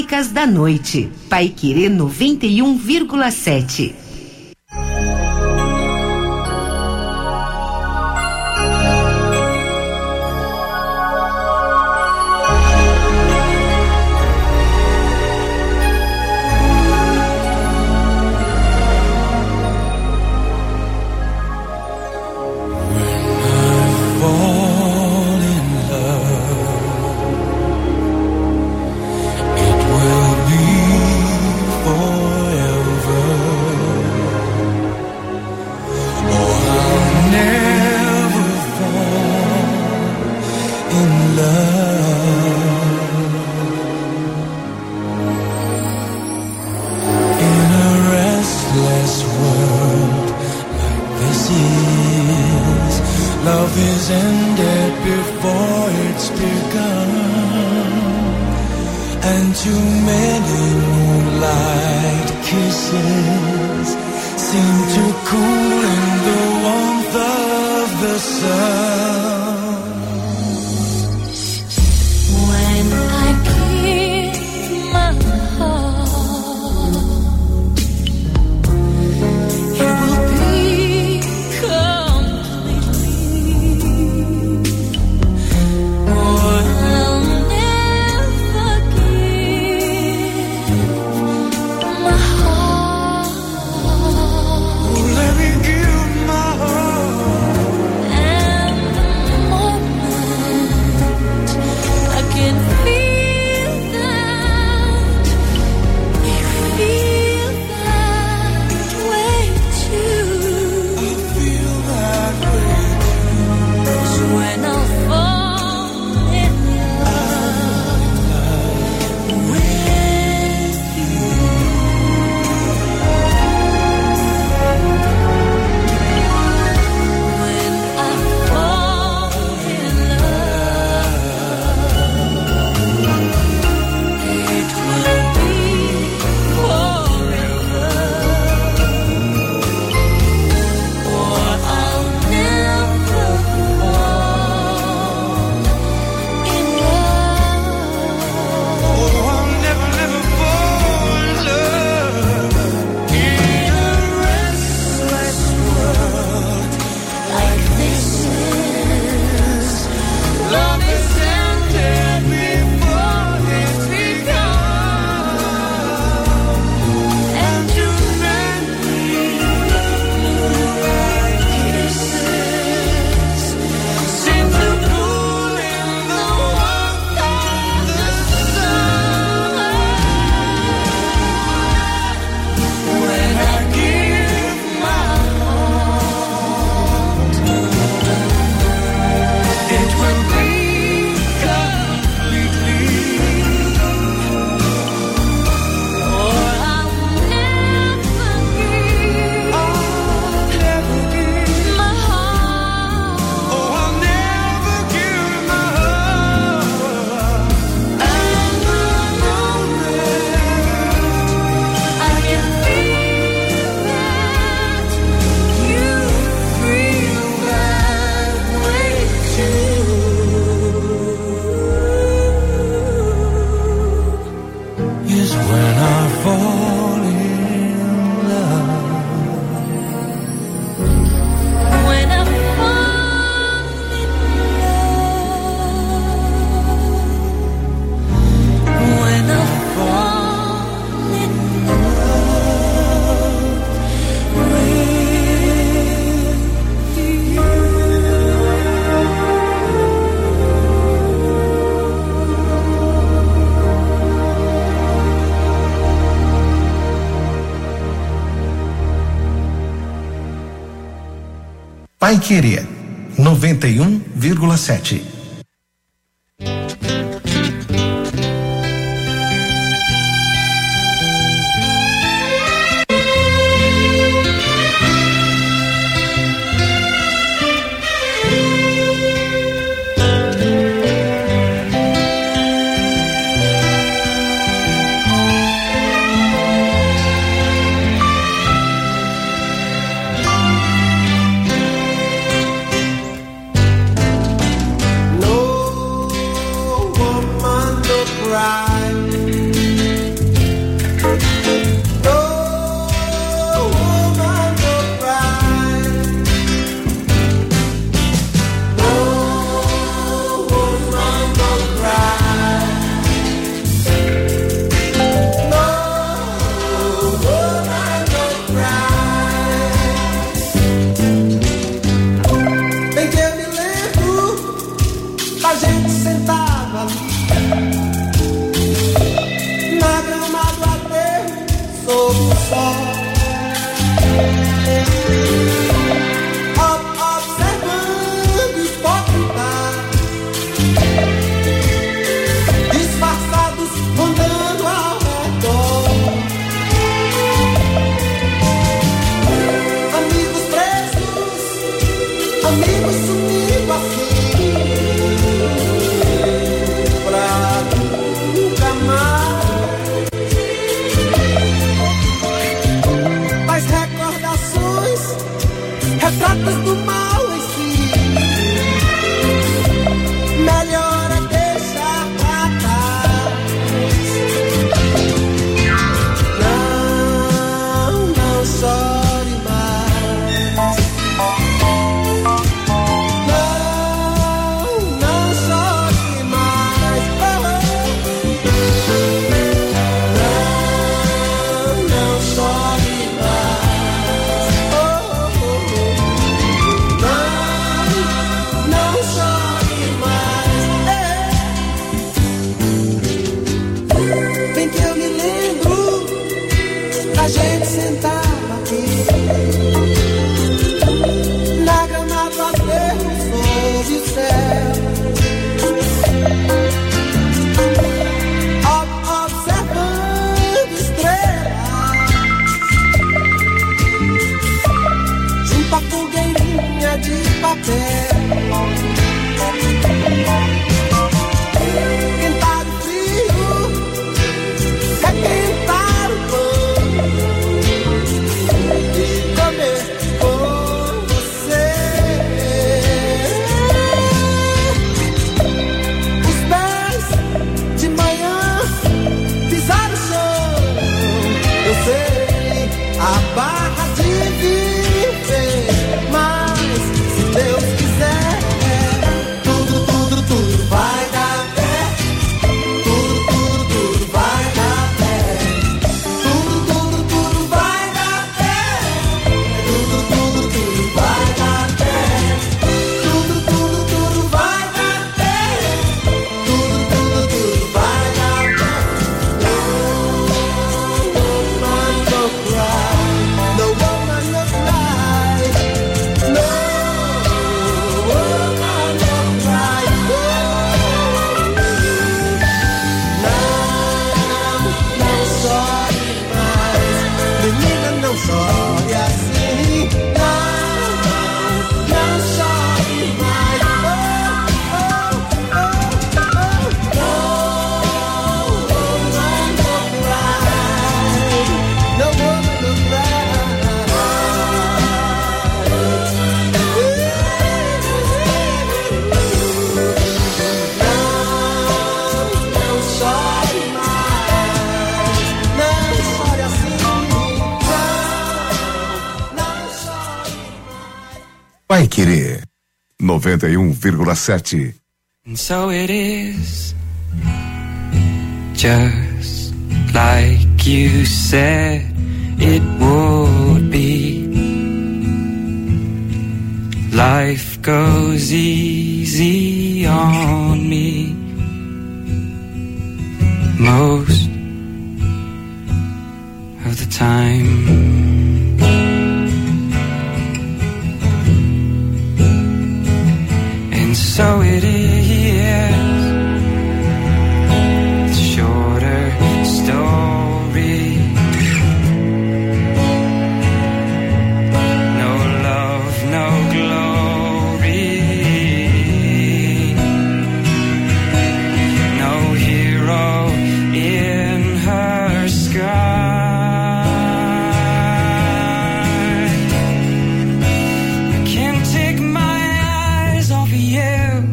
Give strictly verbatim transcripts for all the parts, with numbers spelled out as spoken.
da noite. Paiquerê noventa e um vírgula sete. Paiquerê noventa e um vírgula sete. eu me lembro da gente sentado aqui na grama do aterro sob o céu, observando estrelas junto à fogueirinha de papel. Quentar o frio, requentar o pão e comer com você. Os pés de manhã pisar no chão, eu sei a barra de viver, mas se Deus quiser, tudo, tudo, tudo vai dar certo. Tudo, tudo, tudo vai dar certo. Tudo, tudo, tudo vai dar certo. Tudo, tudo, tudo vai dar certo. Tudo, tudo, tudo vai dar certo. Tudo, tudo, tudo vai dar certo. No woman no cry, no woman no cry, no woman no cry. Não, não chore mais, menina, não chore assim. Não, não, não chore mais. Oh, oh, oh, oh. No woman no cry, no woman no cry. Não, não chore mais, não chore assim. Não, não chore mais. Vai querer noventa e um vírgula sete. And so it is, just like you said it would be. Life goes easy on me most of the time. And so it is, it's a shorter story. No love, no glory. No hero in her sky. I can't take my eyes off of you.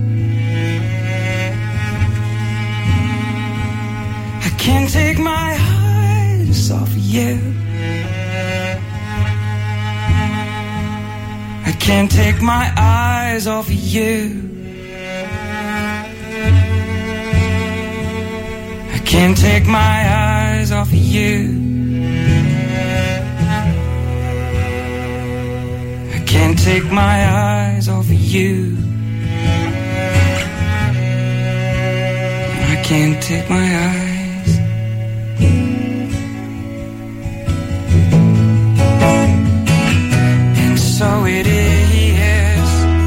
I can't take my eyes off of you. I can't take my eyes off of you. I can't take my eyes off of you. I can't take my eyes off of you. I can't take my eyes. And so it is,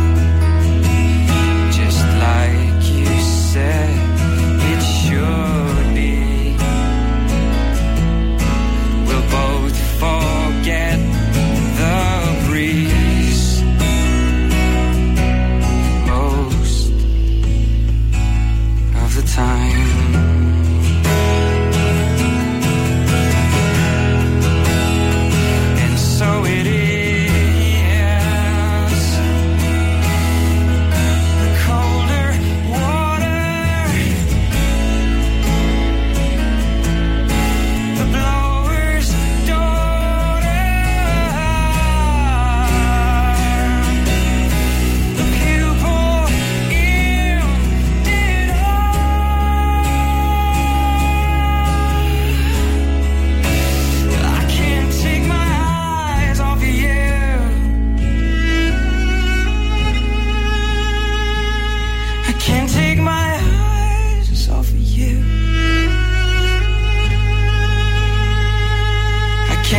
just like you said it should be. We'll both forget the breeze most of the time.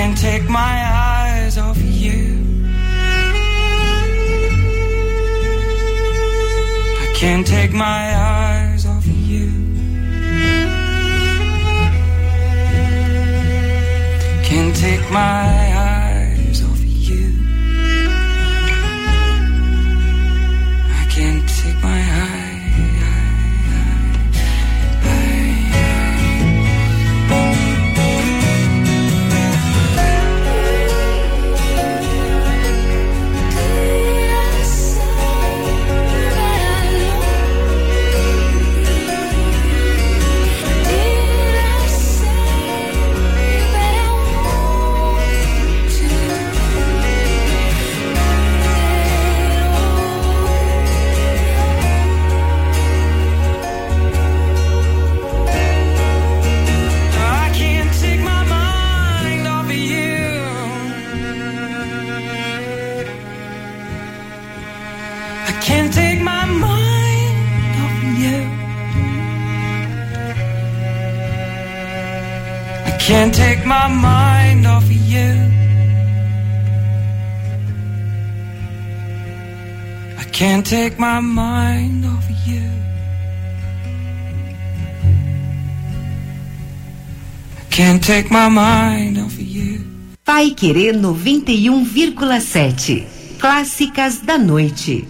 can't take my eyes off you. I can't take my eyes off you. Can't take my eyes off you. I can't take my eyes. Can't take my mind off you. I can't take my mind off you. I can't take my mind off you. I can't take my mind off you. Paiquerê noventa e um vírgula sete. Clássicas da noite.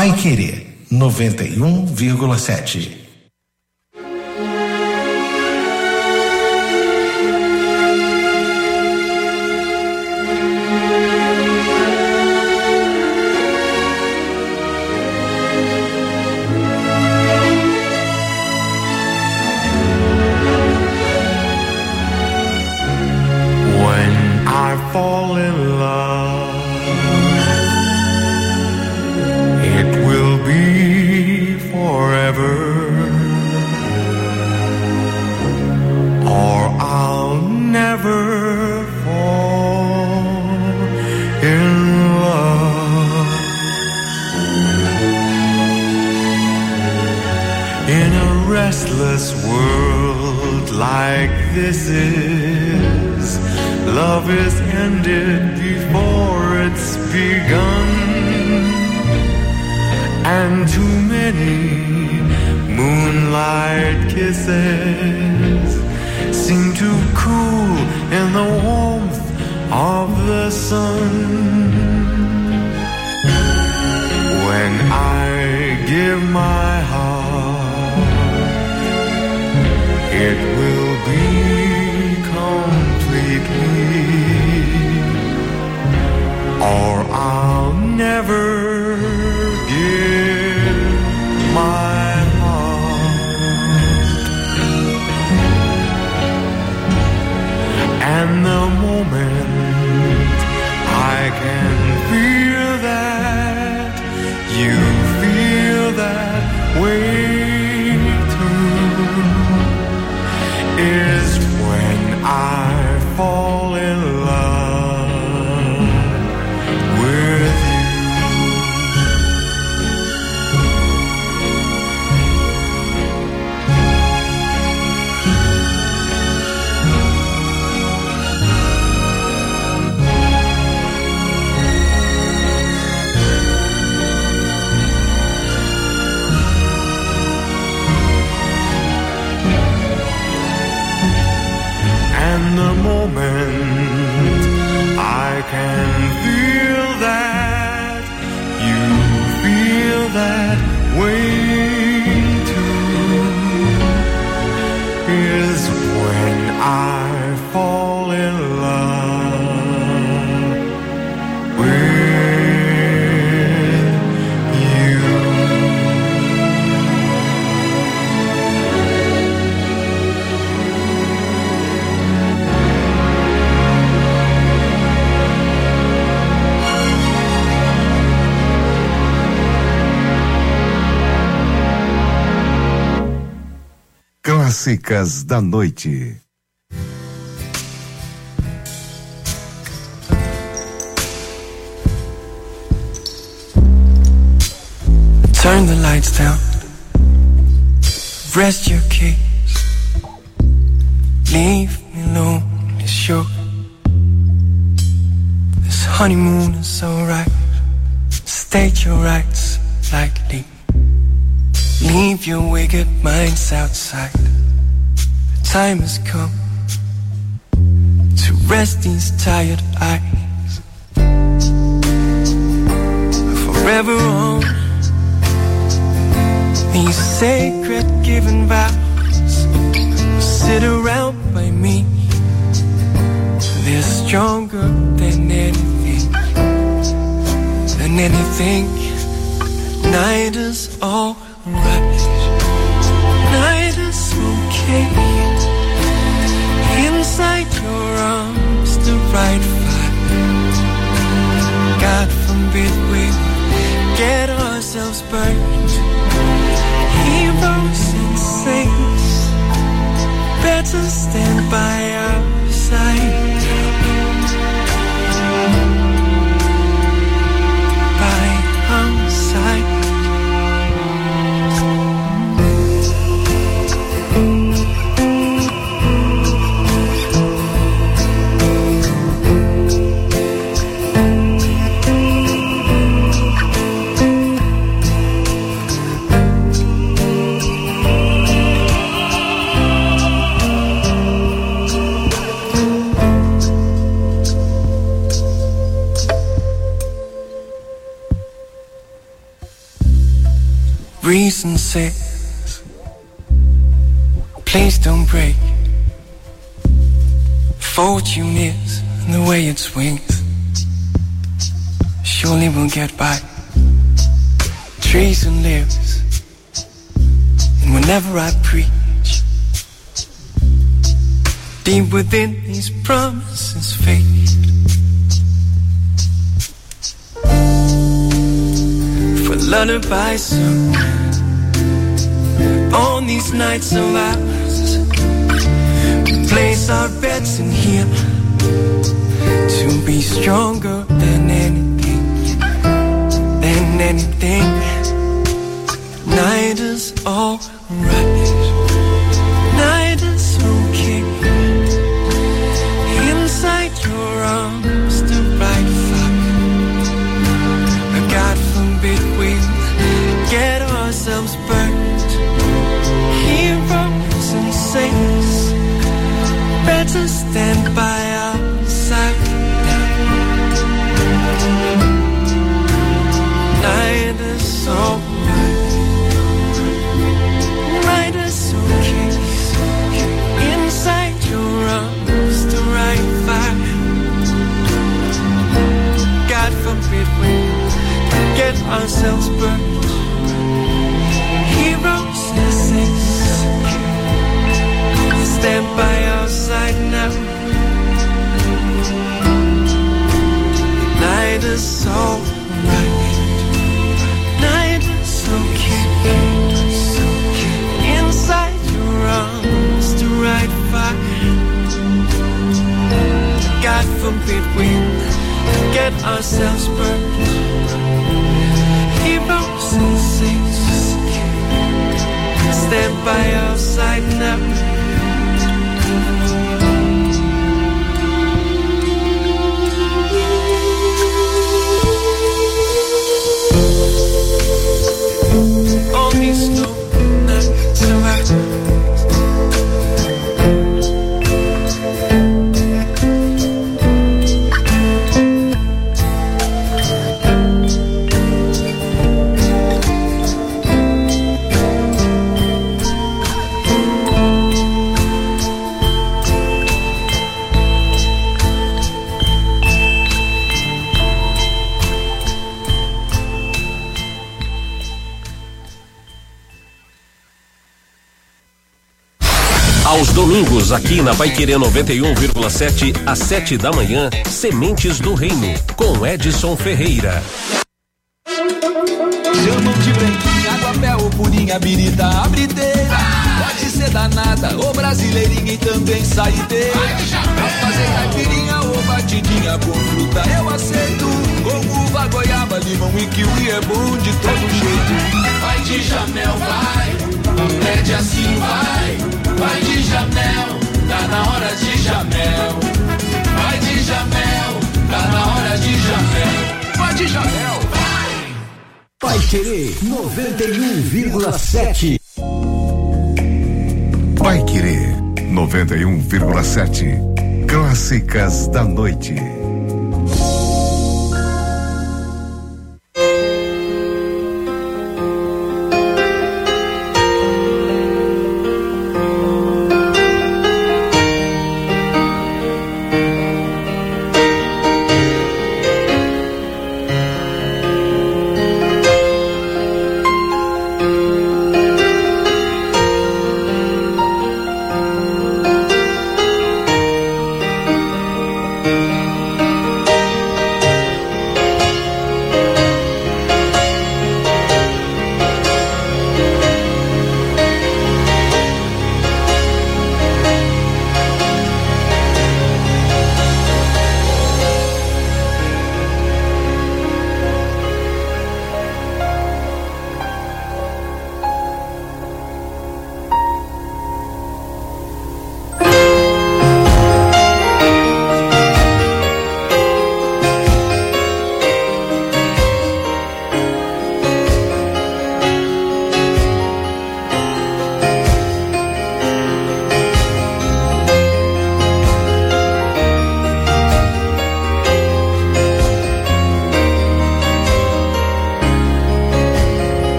Paiquerê noventa e um vírgula sete. Fall in love, it will be forever, or I'll never fall in love. In a restless world like this is, love is ended before it's begun, and too many moonlight kisses seem to cool in the warmth of the sun. When I give my heart, it will be completely, or I'll never give my heart. And the moment I can feel that you feel that way too is when I fall in love with you. And the moment I can feel that you feel that way too is when I fall in love with you. Clássicas da Noite. Turn the lights down, rest your case, leave me alone, it's sure. This honeymoon is alright, state your rights lightly, leave your wicked minds outside. The time has come to rest these tired eyes. Forever on these sacred given vows, sit around by me. They're stronger than anything, than anything. Night is all right, night is okay. Inside your arms, the right fire. God forbid we get ourselves burned. Heroes and saints better stand by our side, by our side. says, please don't break. Fortune is the way it swings. Surely we'll get by. Trees and leaves. And whenever I preach, deep within these promises fade. For lullabies so on these nights of ours, we place our bets in here to be stronger than anything, than anything. Night is alright, night is okay. Inside your arms, the right fire. God forbid we get ourselves burned. Heroes and saints, better stand by our side now. Night is alright, night is okay. Inside your arms, the right fire. God forbid we get ourselves burned. Heroes and saints, stand by our side now. Night is alright, night is okay. Inside your arms, the right fire. God forbid we get ourselves burned. Heroes and saints, stand by our side now. On these snow nights of ours, aos domingos, aqui na Paiquerê noventa e um vírgula sete, às sete da manhã, Sementes do Reino, com Edson Ferreira. Chamam de branquinha, aguapé ou purinha, birita, abriteira. Pode ser danada, ou brasileirinha e também saideira. Pra fazer caipirinha ou batidinha com fruta eu aceito. Com uva, goiaba, limão e kiwi é bom de todo jeito. Vai de Jamel, vai, pede assim, vai. Vai de Jamel, tá na hora de Jamel. Vai de Jamel, tá na hora de Jamel. Vai de Jamel, vai. Paiquerê noventa e um vírgula sete. Paiquerê noventa e um vírgula sete. Clássicas da noite.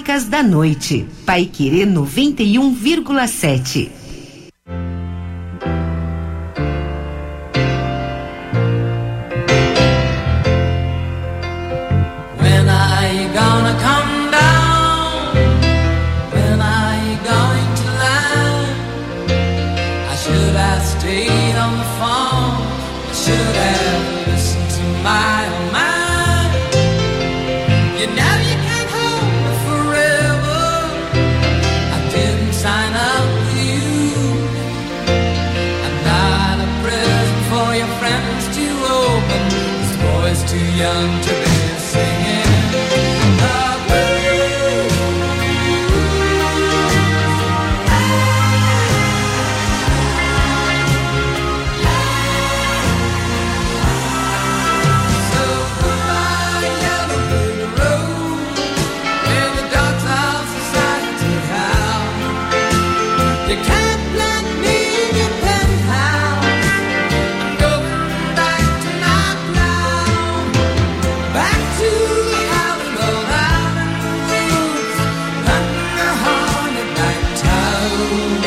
Clássicas da Noite. Paiquerê noventa e um vírgula sete. When are you gonna come down? When are you going to land? I should have stayed on the phone. I should have listened to my own mind. You know you can't hold me forever. I didn't sign up with you. I'm not a present for your friends to open. This boy's too young to be singing the blues. So goodbye, yellow brick road, where the dogs of society howl. You can't plant me in your penthouse. I'm going back to my ground, back to the Alamo Island woods, hunting the haunted night town.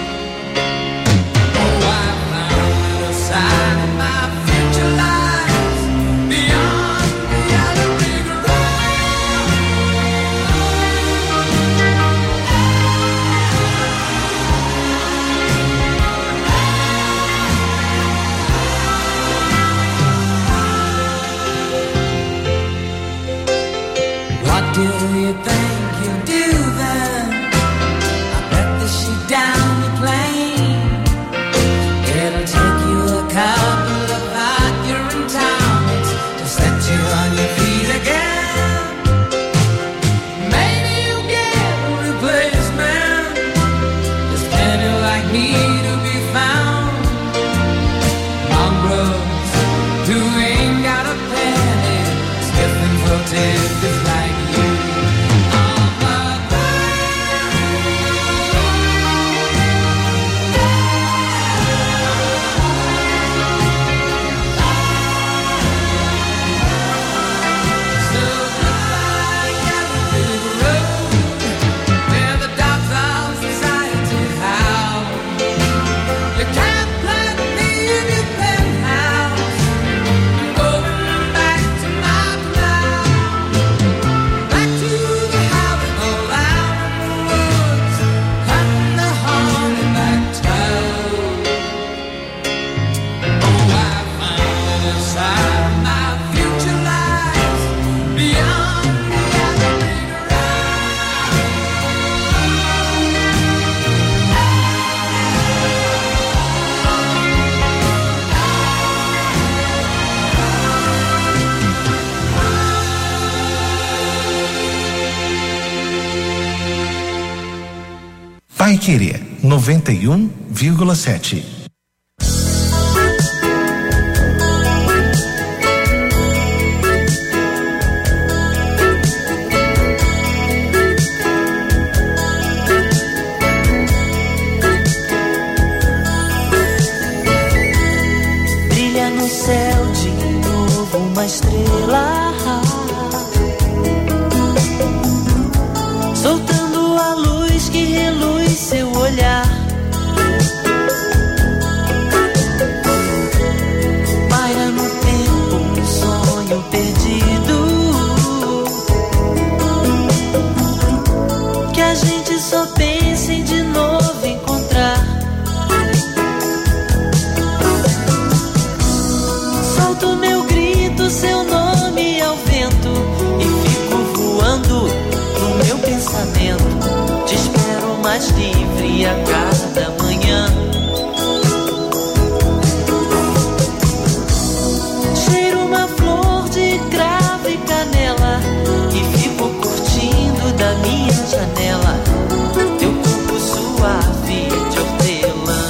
Oh, I found a sign in my future lies beyond the yellow brick road. What do you think you'll do then? I bet that she down the plane. It'll take you a couple of hot urine towns to set you on your feet again. Maybe you'll get a replacement. There's plenty like me to be found. Mongrels who ain't got a penny, skipping for tickets like you. On the So goodbye, yellow brick road, where the dogs of society howl. You can't plant me in your penthouse. I'm going back to my ground, back to the Alamo Island woods, hunting the haunted night town. Oh, I found a sign my future lies beyond the yellow brick road. Paiquerê noventa e um vírgula sete. Brilha no céu de novo uma estrela, soltando a luz que reluz seu olhar. Paira no tempo um sonho perdido, que a gente só pensa em de novo encontrar. Solto meu grito, seu nome ao vento, e fico voando no meu pensamento. Te espero mais livre a cada manhã. Cheiro uma flor de cravo e canela, e fico curtindo da minha janela teu corpo suave de hortelã.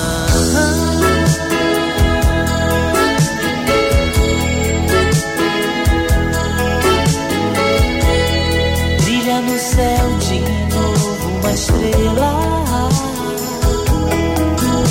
Brilha no céu de novo uma estrela,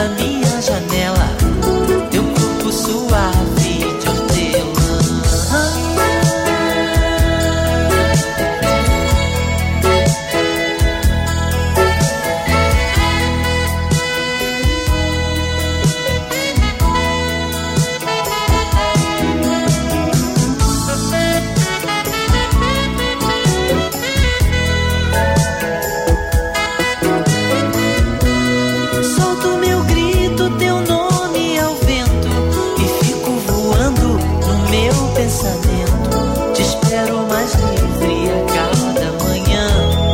da minha janela, teu corpo suave de hortelã. Solto meu grito, teu nome ao vento, e fico voando no meu pensamento. Te espero mais livre a cada manhã.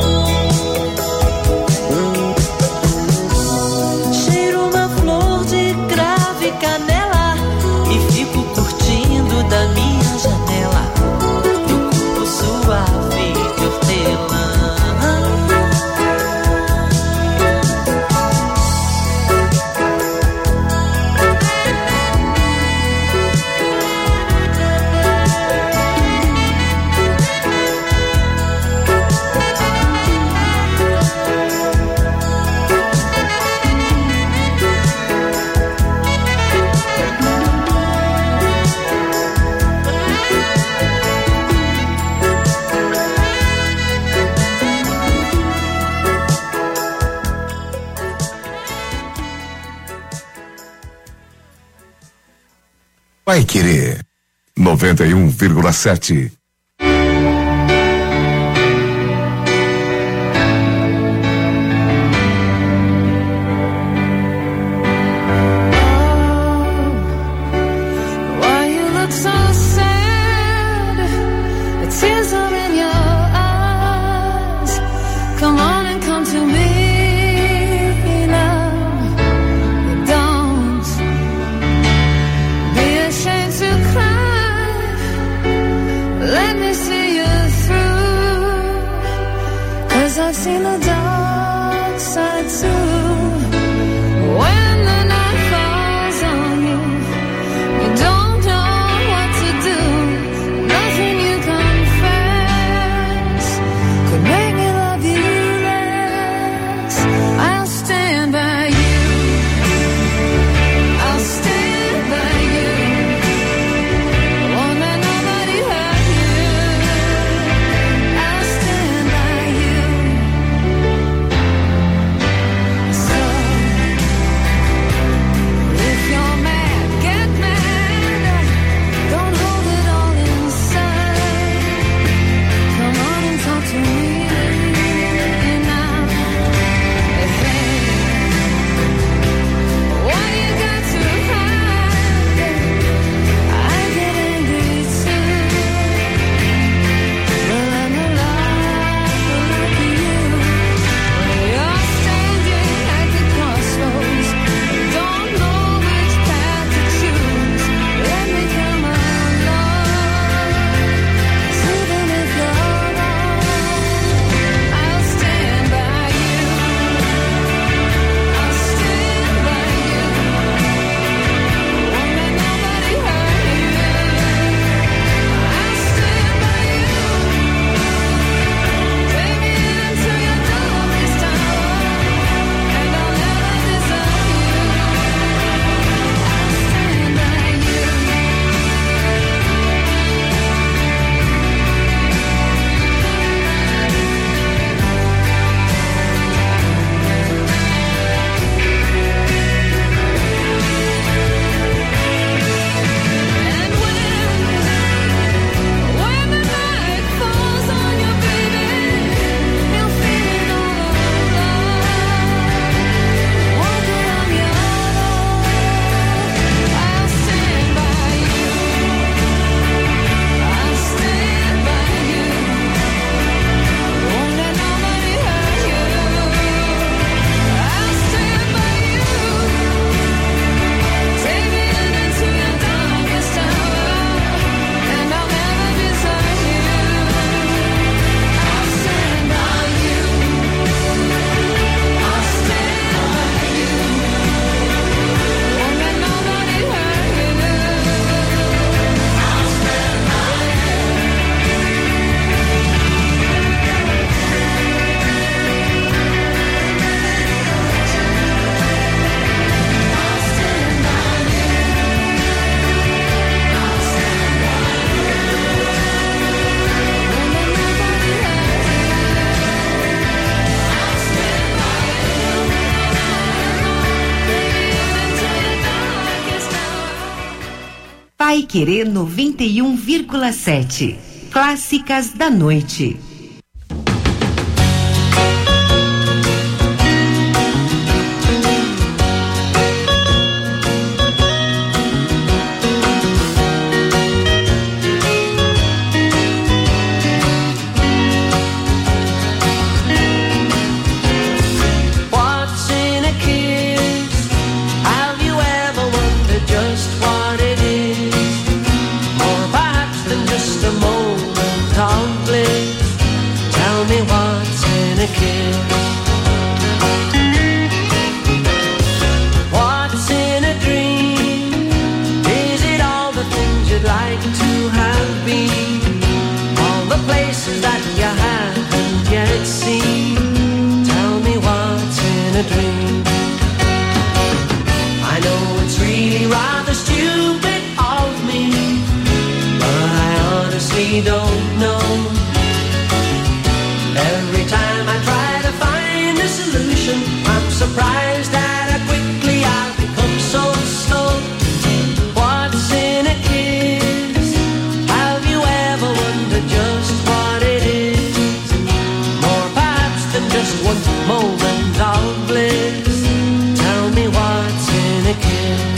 Cheiro uma flor de cravo e canela, e fico curtindo da minha janela, teu corpo suave de hortelã. Vai Querer noventa e um vírgula sete. Why you look so sad? The tears are in your eyes. Come on and come to me now. Don't be ashamed to cry. Let me see you through. 'Cause I've seen the dark side too. When the night falls on you, you don't know what to do. Nothing you confess could make me love you less. I'll stand by you. I'll stand by you. Won't let nobody hurt you. I'll stand by you. Paiquerê noventa e um vírgula sete. Clássicas da noite. Don't know. Every time I try to find a solution, I'm surprised at how quickly I've become so slow. What's in a kiss? Have you ever wondered just what it is? More perhaps than just one moment of bliss. Tell me what's in a kiss.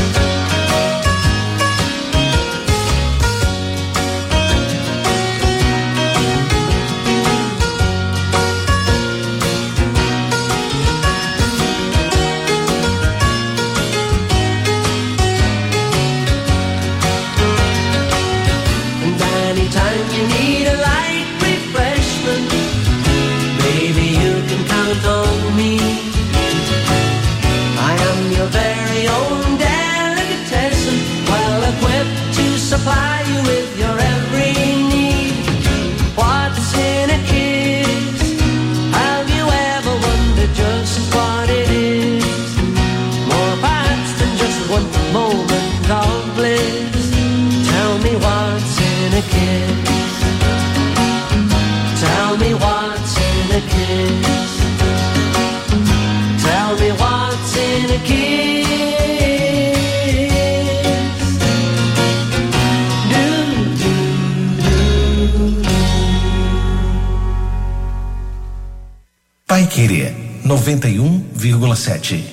Supply you with your every need. What's in a kiss? Have you ever wondered just what it is? More perhaps than just one moment of bliss. Tell me what's in a kiss. Tell me what's in a kiss. Tell me what's in a kiss. Paiquerê noventa e um vírgula sete.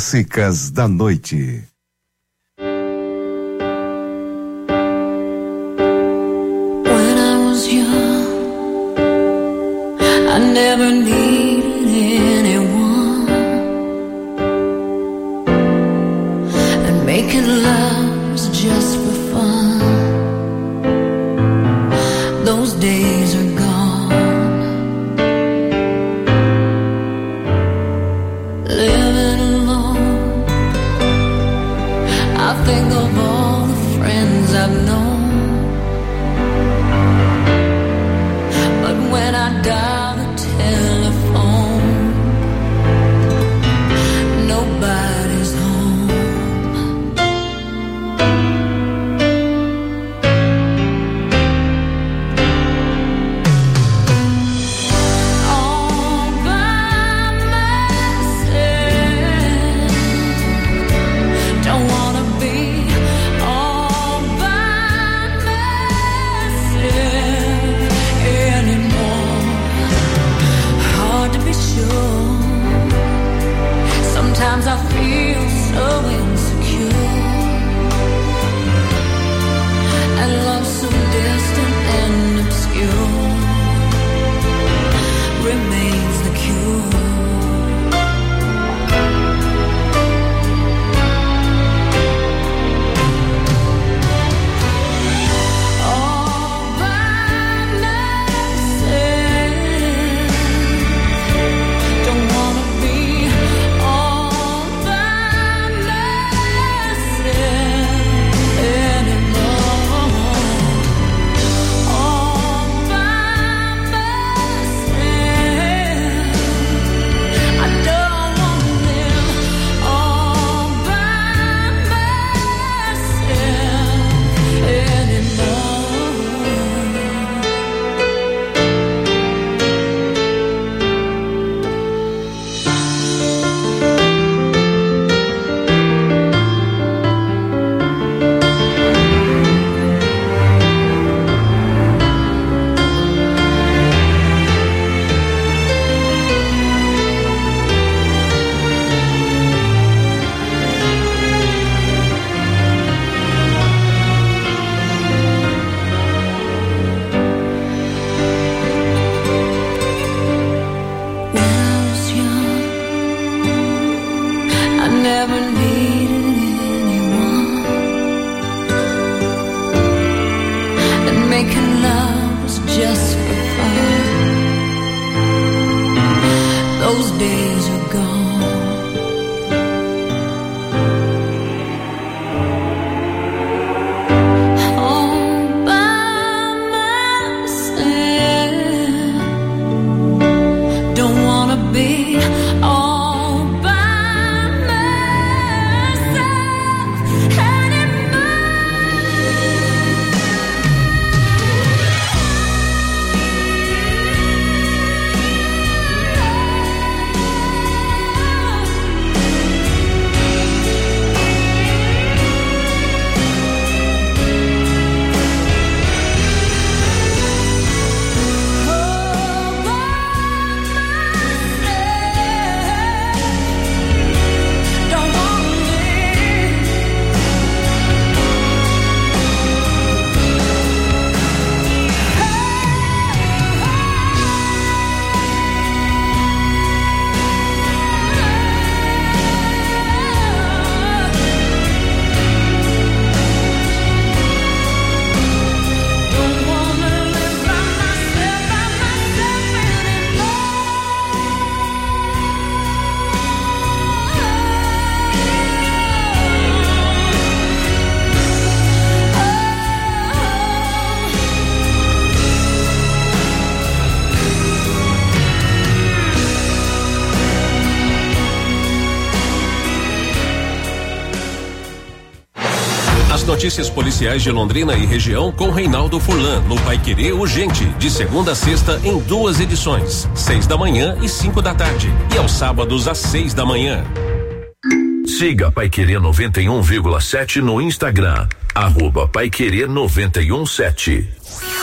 Clássicas da Noite. When I was young, I never needed anyone, and making love was just for fun. Those days are gone. Living alone, I think of all the friends I've known. But when I dial the telephone, nobody's home. All by myself, don't wanna be all by myself anymore. Hard to be sure. Sometimes I feel so insecure, and love so distant and obscure remains the cure. All by myself, don't wanna be all by myself anymore. All by myself, I don't wanna live all by myself anymore. When I was young, I never needed anyone, and making love was just for fun. Those days are gone. All by myself, don't wanna be all by myself don't wanna live. Don't wanna live by myself, by myself As notícias policiais de Londrina e região com Reinaldo Furlan, no Paiquerê Urgente, de segunda a sexta em duas edições, seis da manhã e cinco da tarde, e aos sábados às seis da manhã. Siga Paiquerê noventa e um vírgula sete no Instagram, arroba Paiquerê noventa e um sete.